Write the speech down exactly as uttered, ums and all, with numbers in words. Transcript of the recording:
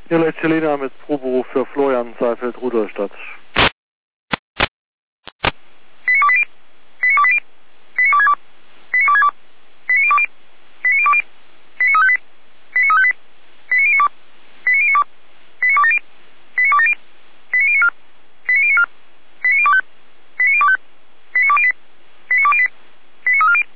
Hier Celina mit Proberuf für Florian Seifeld, Rudolstadt.